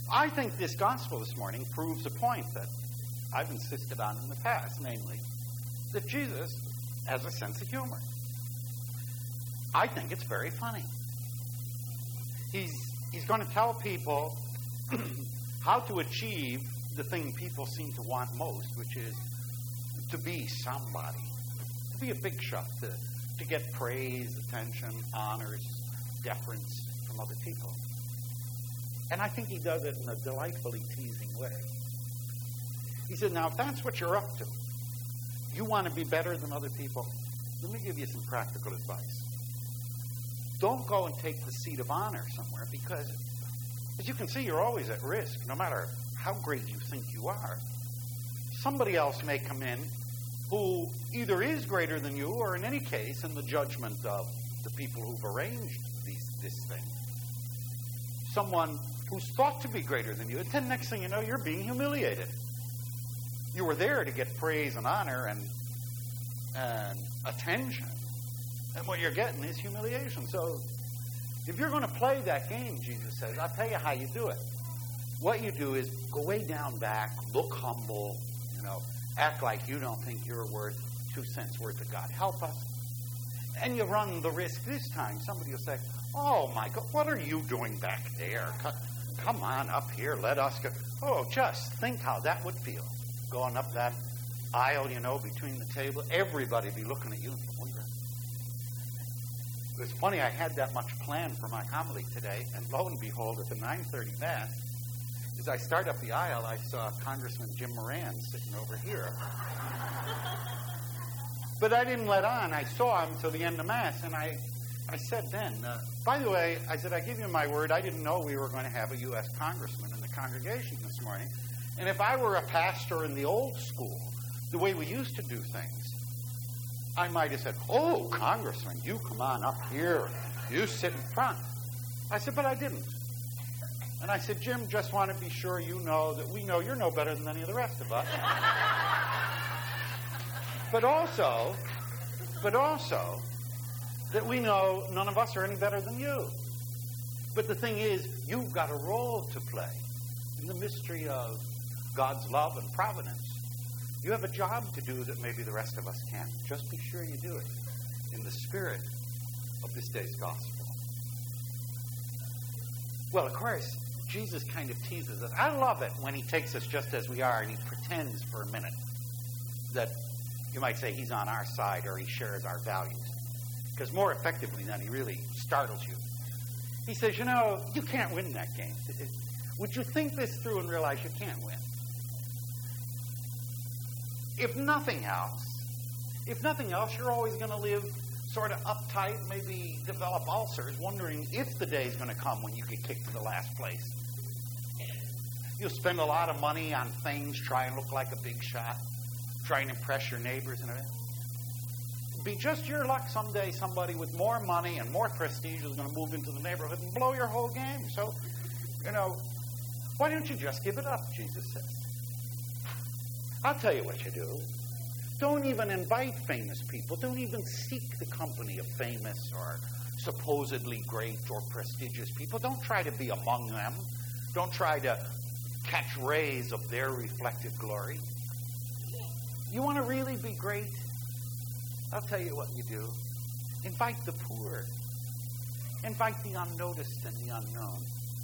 I think this gospel this morning proves a point that I've insisted on in the past, namely, that Jesus has a sense of humor. I think it's very funny. He's going to tell people how to achieve the thing people seem to want most, which is to be somebody, to be a big shot, to get praise, attention, honors, deference from other people. And I think he does it in a delightfully teasing way. He said, now, if that's what you're up to, you want to be better than other people, let me give you some practical advice. Don't go and take the seat of honor somewhere, because, as you can see, you're always at risk, no matter how great you think you are. Somebody else may come in who either is greater than you, or in any case, in the judgment of the people who've arranged this thing, someone who's thought to be greater than you, and then next thing you know, you're being humiliated. You were there to get praise and honor and attention, and what you're getting is humiliation. So if you're going to play that game, Jesus says, I'll tell you how you do it. What you do is go way down back, look humble, act like you don't think you're worth 2 cents worth of God. Help us. And you run the risk this time. Somebody will say, oh my God, what are you doing back there? Come on up here, let us go. Oh, just think how that would feel. Going up that aisle, between the table. Everybody be looking at you and wondering. It was funny, I had that much planned for my homily today, and lo and behold, at the 9:30 Mass, as I start up the aisle, I saw Congressman Jim Moran sitting over here. But I didn't let on. I saw him till the end of Mass, and I said then, by the way, I said, I give you my word, I didn't know we were going to have a U.S. congressman in the congregation this morning. And if I were a pastor in the old school, the way we used to do things, I might have said, oh, Congressman, you come on up here. You sit in front. I said, but I didn't. And I said, Jim, just want to be sure you know that we know you're no better than any of the rest of us. But also, that we know none of us are any better than you. But the thing is, you've got a role to play in the mystery of God's love and providence. You have a job to do that maybe the rest of us can't. Just be sure you do it in the spirit of this day's gospel. Well, of course, Jesus kind of teases us. I love it when he takes us just as we are and he pretends for a minute that you might say he's on our side or he shares our values. Because more effectively than he really startles you. He says, you can't win that game. Would you think this through and realize you can't win? If nothing else, you're always going to live sort of uptight, maybe develop ulcers, wondering if the day's going to come when you get kicked to the last place. You'll spend a lot of money on things, try and look like a big shot, try and impress your neighbors and everything. Be just your luck someday somebody with more money and more prestige is going to move into the neighborhood and blow your whole game. So, why don't you just give it up, Jesus says. I'll tell you what you do. Don't even invite famous people. Don't even seek the company of famous or supposedly great or prestigious people. Don't try to be among them. Don't try to catch rays of their reflected glory. You want to really be great? I'll tell you what you do. Invite the poor. Invite the unnoticed and the unknown.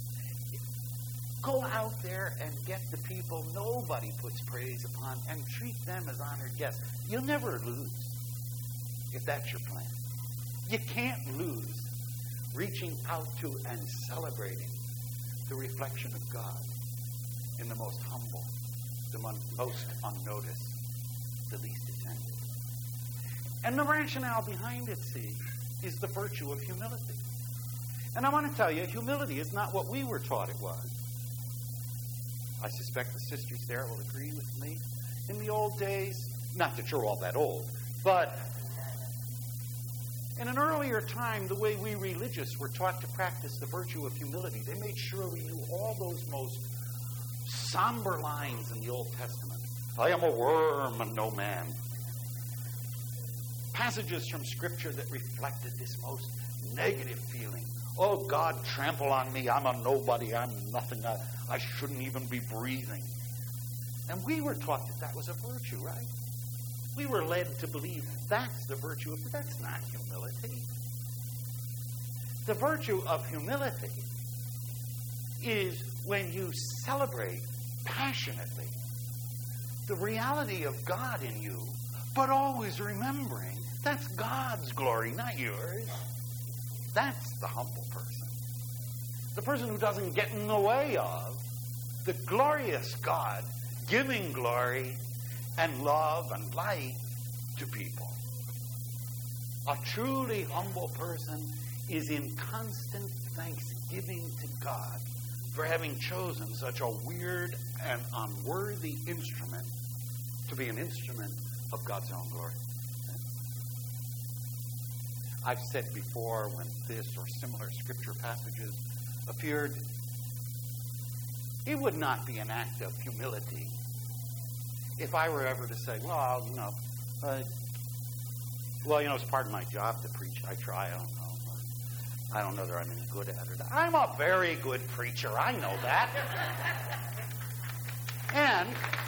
Go out there and get the people nobody puts praise upon and treat them as honored guests. You'll never lose if that's your plan. You can't lose reaching out to and celebrating the reflection of God in the most humble, the most unnoticed, the least attended. And the rationale behind it, see, is the virtue of humility. And I want to tell you, humility is not what we were taught it was. I suspect the sisters there will agree with me. In the old days, not that you're all that old, but in an earlier time, the way we religious were taught to practice the virtue of humility, they made sure we knew all those most somber lines in the Old Testament. I am a worm and no man. Passages from Scripture that reflected this most negative feeling. Oh, God, trample on me. I'm a nobody. I'm nothing. I shouldn't even be breathing. And we were taught that was a virtue, right? We were led to believe that's the virtue of, that's not humility. The virtue of humility is when you celebrate passionately the reality of God in you, but always remembering that's God's glory, not yours. That's the humble person. The person who doesn't get in the way of the glorious God giving glory and love and light to people. A truly humble person is in constant thanksgiving to God for having chosen such a weird and unworthy instrument to be an instrument of God's own glory. I've said before, when this or similar scripture passages appeared, it would not be an act of humility if I were ever to say, well, it's part of my job to preach. I try. I don't know that I'm any good at it. I'm a very good preacher. I know that. And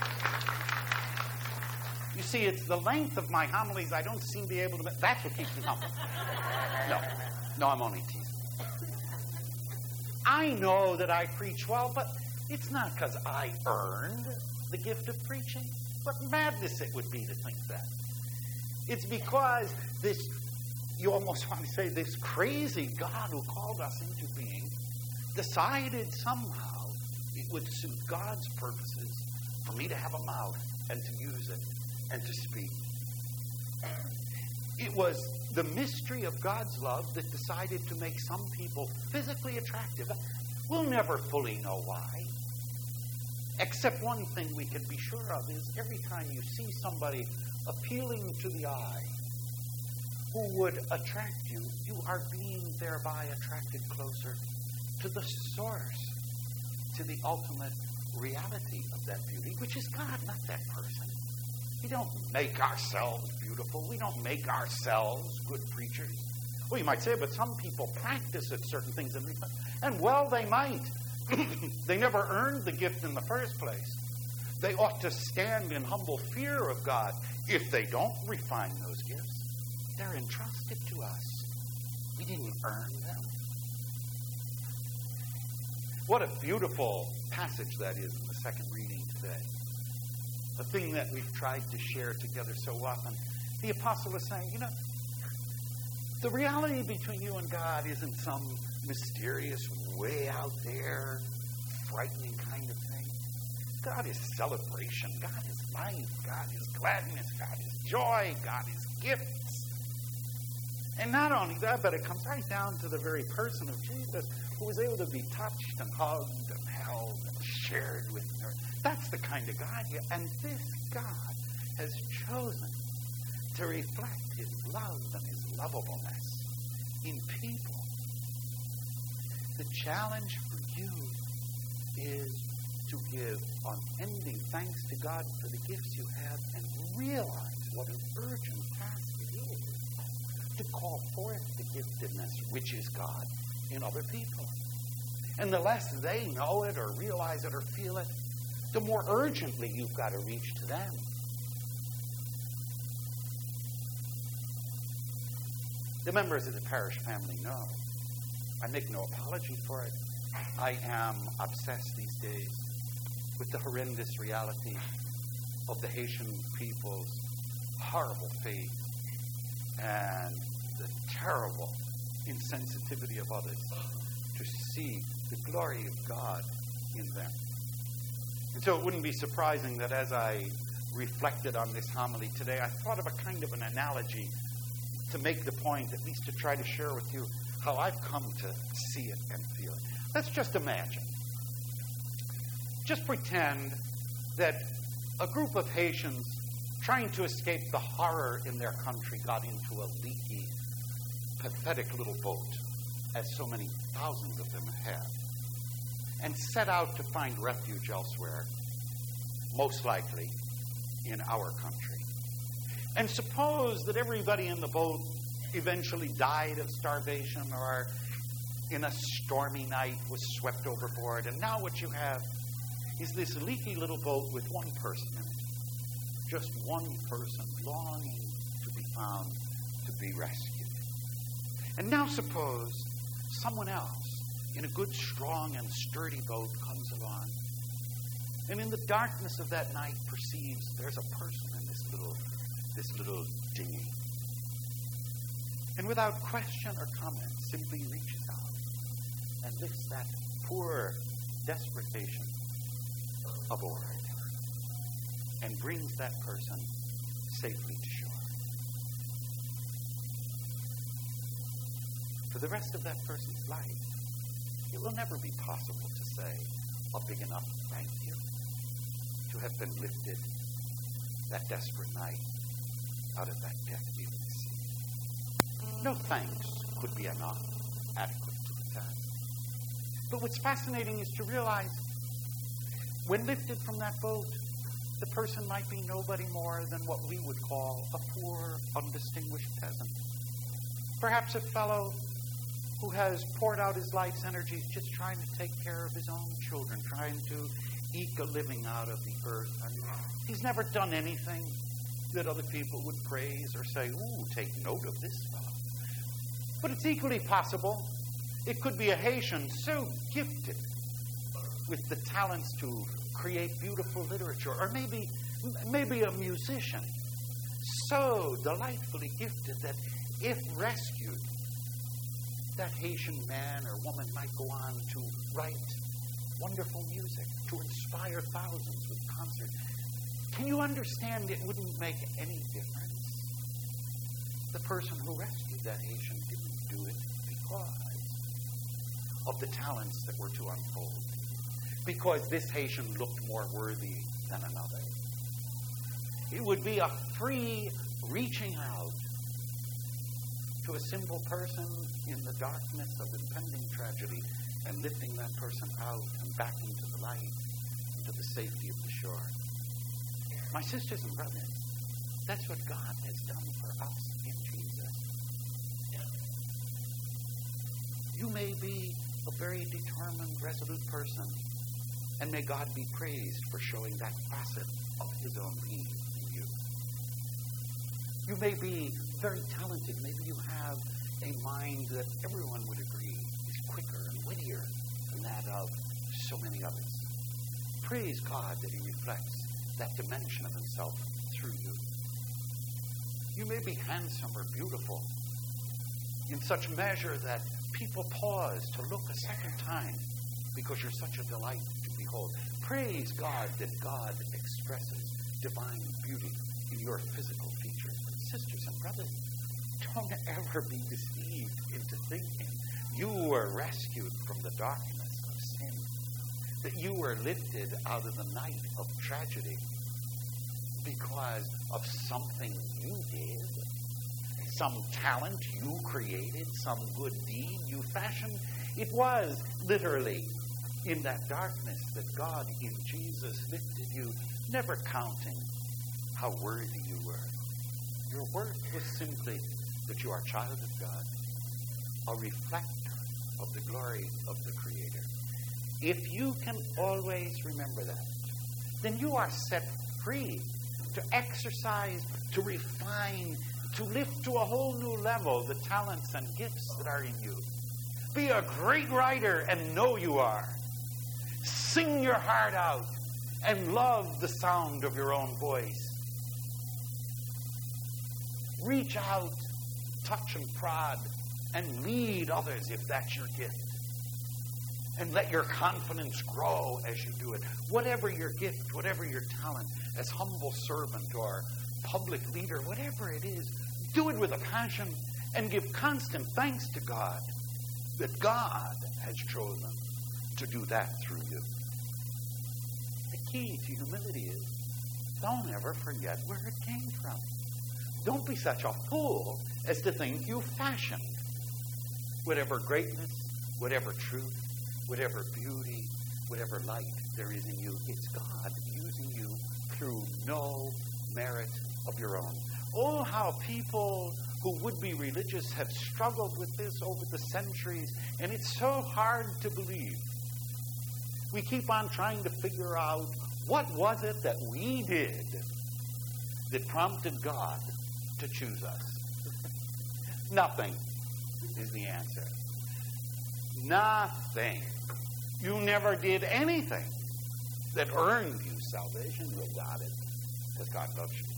you see, it's the length of my homilies I don't seem to be able to... That's what keeps me humble. No, I'm only teasing. I know that I preach well, but it's not because I earned the gift of preaching. What madness it would be to think that. It's because you almost want to say, this crazy God who called us into being decided somehow it would suit God's purposes for me to have a mouth and to use it and to speak. It was the mystery of God's love that decided to make some people physically attractive. We'll never fully know why. Except one thing we can be sure of is every time you see somebody appealing to the eye who would attract you, you are being thereby attracted closer to the source, to the ultimate reality of that beauty, which is God, not that person. We don't make ourselves beautiful. We don't make ourselves good preachers. Well, you might say, but some people practice at certain things, and well, they might. They never earned the gift in the first place. They ought to stand in humble fear of God. If they don't refine those gifts, they're entrusted to us. We didn't earn them. What a beautiful passage that is in the second reading today. A thing that we've tried to share together so often. The apostle is saying, the reality between you and God isn't some mysterious, way out there, frightening kind of thing. God is celebration. God is life. God is gladness. God is joy. God is gifts. And not only that, but it comes right down to the very person of Jesus, who was able to be touched and hugged and held and shared with her. That's the kind of God you... And this God has chosen to reflect his love and his lovableness in people. The challenge for you is to give unending thanks to God for the gifts you have and realize what an urgent task it is to call forth the giftedness, which is God, in other people. And the less they know it or realize it or feel it, the more urgently you've got to reach to them. The members of the parish family know. I make no apology for it. I am obsessed these days with the horrendous reality of the Haitian people's horrible fate and the terrible insensitivity of others to see the glory of God in them. And so it wouldn't be surprising that as I reflected on this homily today, I thought of a kind of an analogy to make the point, at least to try to share with you how I've come to see it and feel it. Let's just imagine. Just pretend that a group of Haitians trying to escape the horror in their country got into a leaky, pathetic little boat, as so many thousands of them have, and set out to find refuge elsewhere, most likely in our country. And suppose that everybody in the boat eventually died of starvation or in a stormy night was swept overboard. And now what you have is this leaky little boat with one person in it. Just one person longing to be found, to be rescued. And now suppose someone else in a good, strong, and sturdy boat comes along, and in the darkness of that night perceives there's a person in this little dinghy. And without question or comment, simply reaches out and lifts that poor, desperate patient aboard and brings that person safely to shore. For the rest of that person's life, it will never be possible to say a big enough thank you to have been lifted that desperate night out of that death-dealing sea. No thanks could be enough, adequate to the task. But what's fascinating is to realize when lifted from that boat, the person might be nobody more than what we would call a poor, undistinguished peasant. Perhaps a fellow who has poured out his life's energies just trying to take care of his own children, trying to eke a living out of the earth. And he's never done anything that other people would praise or say, ooh, take note of this fellow. But it's equally possible it could be a Haitian so gifted with the talents to create beautiful literature, or maybe a musician so delightfully gifted that if rescued, that Haitian man or woman might go on to write wonderful music, to inspire thousands with concerts. Can you understand it wouldn't make any difference? The person who rescued that Haitian didn't do it because of the talents that were to unfold. Because this Haitian looked more worthy than another. It would be a free reaching out to a simple person in the darkness of impending tragedy and lifting that person out and back into the light, into the safety of the shore. My sisters and brothers, that's what God has done for us in Jesus. You may be a very determined, resolute person, and may God be praised for showing that facet of his own being in you. You may be very talented. Maybe you have a mind that everyone would agree is quicker and wittier than that of so many others. Praise God that he reflects that dimension of himself through you. You may be handsome or beautiful in such measure that people pause to look a second time because you're such a delight to behold. Praise God that God expresses divine beauty in your physical features. Sisters and brothers, don't ever be deceived into thinking you were rescued from the darkness of sin, that you were lifted out of the night of tragedy because of something you did, some talent you created, some good deed you fashioned. It was literally in that darkness that God in Jesus lifted you, never counting how worthy you were. Your worth was simply that you are a child of God, a reflector of the glory of the Creator. If you can always remember that, then you are set free to exercise, to refine, to lift to a whole new level the talents and gifts that are in you. Be a great writer and know you are. Sing your heart out and love the sound of your own voice. Reach out, touch and prod, and lead others if that's your gift. And let your confidence grow as you do it. Whatever your gift, whatever your talent, as humble servant or public leader, whatever it is, do it with a passion and give constant thanks to God that God has chosen to do that through you. The key to humility is don't ever forget where it came from. Don't be such a fool as to think you fashioned whatever greatness, whatever truth, whatever beauty, whatever light there is in you. It's God using you through no merit of your own. Oh, how people who would be religious have struggled with this over the centuries, and it's so hard to believe. We keep on trying to figure out what was it that we did that prompted God to choose us. Nothing is the answer. Nothing. You never did anything that earned you salvation. You got it because God loves you.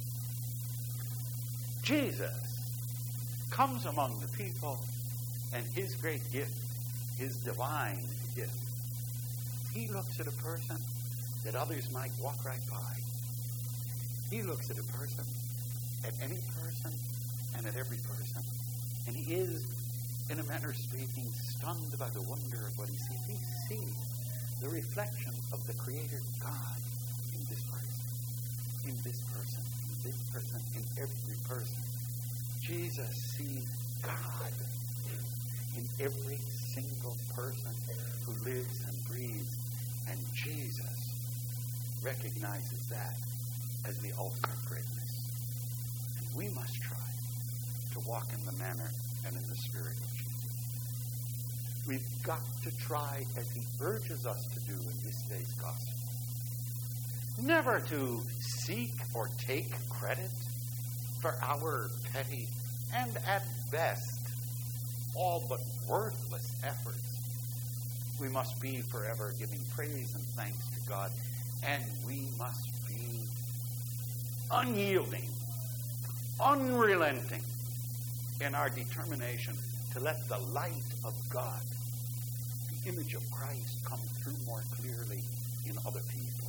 Jesus comes among the people, and his great gift, his divine gift, he looks at a person that others might walk right by. He looks at a person, at any person, and at every person. And he is, in a manner of speaking, stunned by the wonder of what he sees. He sees the reflection of the Creator God in this person, in this person, in this person, in every person. Jesus sees God in every single person who lives and breathes. And Jesus recognizes that as the ultimate greatness. And we must try to walk in the manner and in the spirit of Jesus. We've got to try, as he urges us to do in this day's gospel, never to seek or take credit for our petty and at best all but worthless efforts. We must be forever giving praise and thanks to God, and we must be unyielding, unrelenting in our determination to let the light of God, the image of Christ, come through more clearly in other people.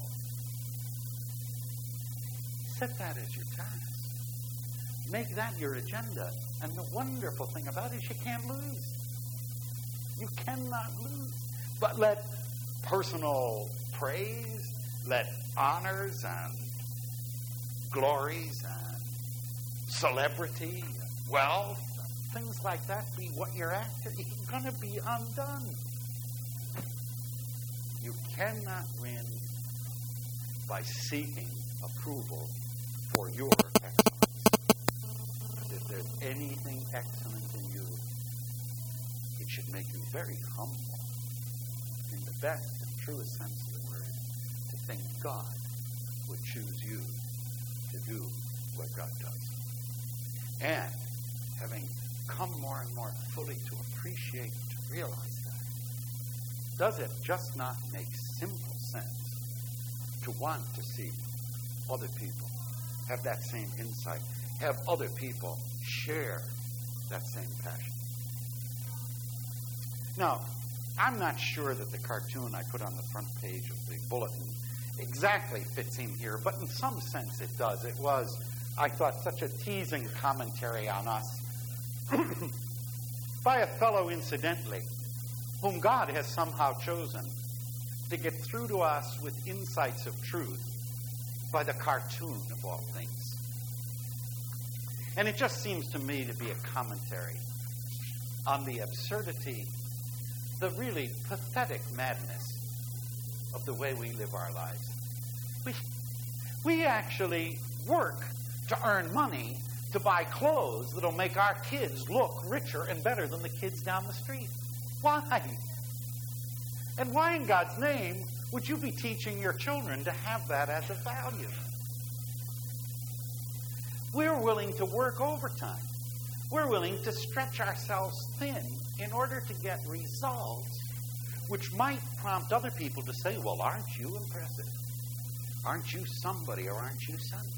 Set that as your task. Make that your agenda. And the wonderful thing about it is you can't lose. You cannot lose. But let personal praise, let honors and glories and celebrity, wealth, things like that be what you're after. You're going to be undone. You cannot win by seeking approval for your excellence. If there's anything excellent in you, it should make you very humble, in the best and truest sense of the word, to think God would choose you to do what God does. And having come more and more fully to appreciate, to realize that, does it just not make simple sense to want to see other people have that same insight, have other people share that same passion? Now, I'm not sure that the cartoon I put on the front page of the bulletin exactly fits in here, but in some sense it does. It was, I thought, such a teasing commentary on us by a fellow, incidentally, whom God has somehow chosen to get through to us with insights of truth by the cartoon of all things. And it just seems to me to be a commentary on the absurdity, the really pathetic madness of the way we live our lives. We actually work to earn money to buy clothes that'll make our kids look richer and better than the kids down the street. Why? And why in God's name would you be teaching your children to have that as a value? We're willing to work overtime. We're willing to stretch ourselves thin in order to get results which might prompt other people to say, well, aren't you impressive? Aren't you somebody, or aren't you something?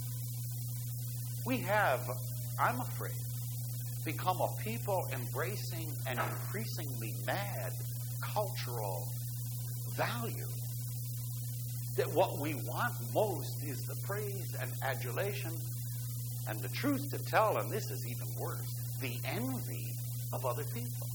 We have, I'm afraid, become a people embracing an increasingly mad cultural value, that what we want most is the praise and adulation, and the truth to tell, and this is even worse, the envy of other people.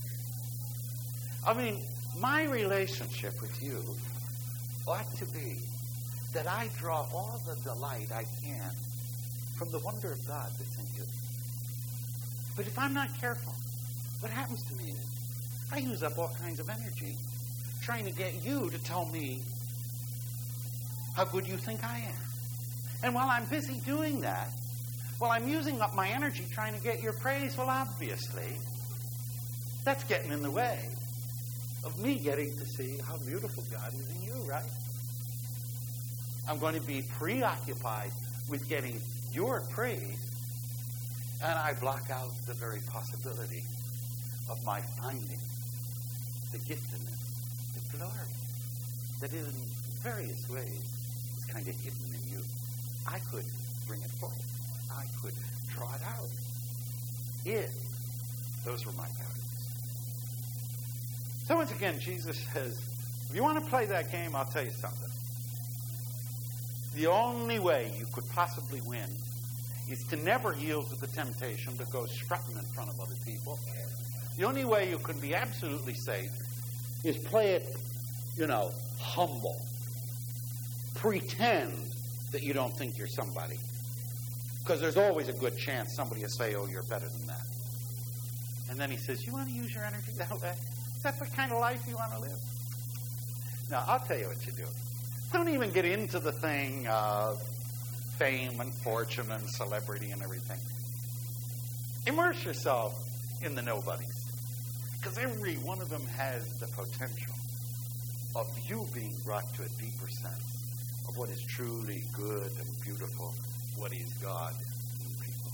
I mean, my relationship with you ought to be that I draw all the delight I can from the wonder of God that's in you. But if I'm not careful, what happens to me is I use up all kinds of energy trying to get you to tell me how good you think I am. And while I'm busy doing that, Well, I'm using up my energy trying to get your praise. Well, obviously, that's getting in the way of me getting to see how beautiful God is in you, right? I'm going to be preoccupied with getting your praise, and I block out the very possibility of my finding the giftedness, the glory that in various ways is kind of hidden in you. I could bring it forward. I could draw it out if those were my values. So once again, Jesus says, if you want to play that game, I'll tell you something. The only way you could possibly win is to never yield to the temptation to go strutting in front of other people. The only way you can be absolutely safe is play it, humble. Pretend that you don't think you're somebody. Because there's always a good chance somebody will say, oh, you're better than that. And then he says, you want to use your energy that way? Is that the kind of life you want to live? Now, I'll tell you what you do. Don't even get into the thing of fame and fortune and celebrity and everything. Immerse yourself in the nobodies. Because every one of them has the potential of you being brought to a deeper sense of what is truly good and beautiful, what is God in people.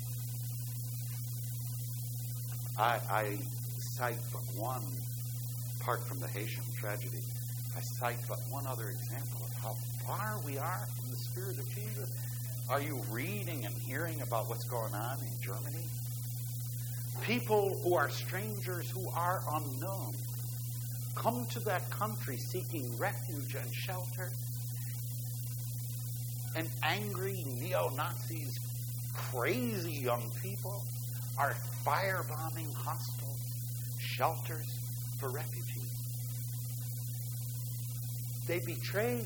I cite but one, apart from the Haitian tragedy, I cite but one other example of how far we are from the Spirit of Jesus. Are you reading and hearing about what's going on in Germany? People who are strangers, who are unknown, come to that country seeking refuge and shelter. And angry neo-Nazis, crazy young people, are firebombing hostile shelters for refugees. They betray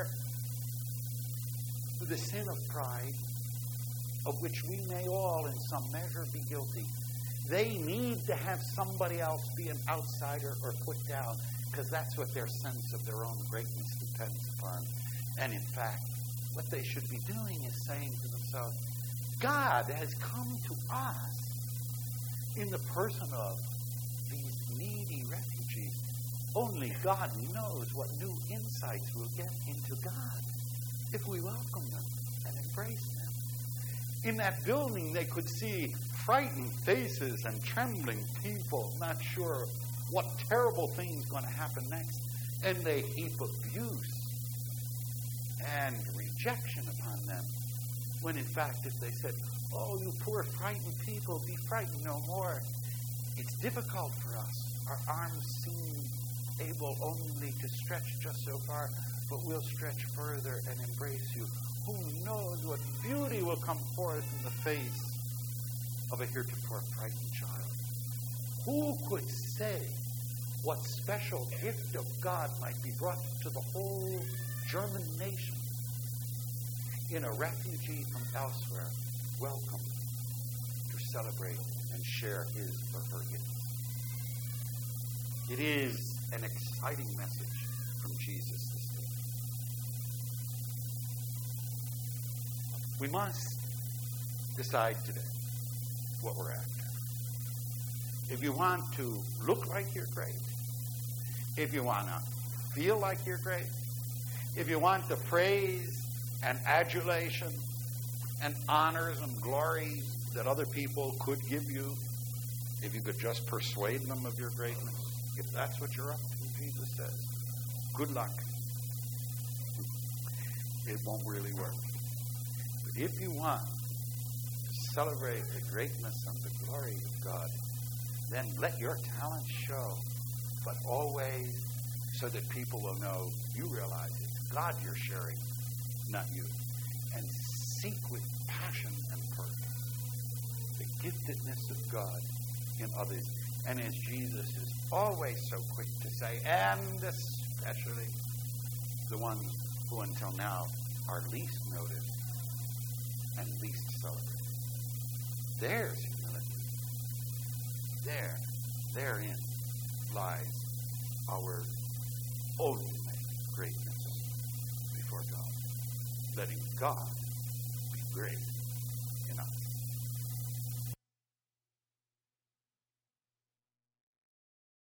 the sin of pride, of which we may all in some measure be guilty. They need to have somebody else be an outsider or put down, because that's what their sense of their own greatness depends upon. And in fact, what they should be doing is saying to themselves, God has come to us in the person of these needy refugees. Only God knows what new insights we'll get into God if we welcome them and embrace them. In that building, they could see frightened faces and trembling people, not sure what terrible thing is going to happen next. And they heap abuse and rejection upon them. When in fact, if they said, oh, you poor frightened people, be frightened no more. It's difficult for us. Our arms seem able only to stretch just so far, but we'll stretch further and embrace you. Who knows what beauty will come forth in the face of a heretofore frightened child? Who could say what special gift of God might be brought to the whole German nation in a refugee from elsewhere, welcome to celebrate and share his or her gift? It is an exciting message from Jesus this day. We must decide today what we're after. If you want to look like you're great, if you want to feel like you're great, if you want the praise and adulation and honors and glories that other people could give you, if you could just persuade them of your greatness, if that's what you're up to, Jesus says, good luck. It won't really work. But if you want to celebrate the greatness and the glory of God, then let your talent show, but always so that people will know you realize it's God you're sharing, not you. And seek with passion and purpose the giftedness of God in others. And as Jesus is always so quick to say, and especially the ones who until now are least noticed and least celebrated. There's humility. Therein lies our ultimate greatness before God. Letting God be great in us.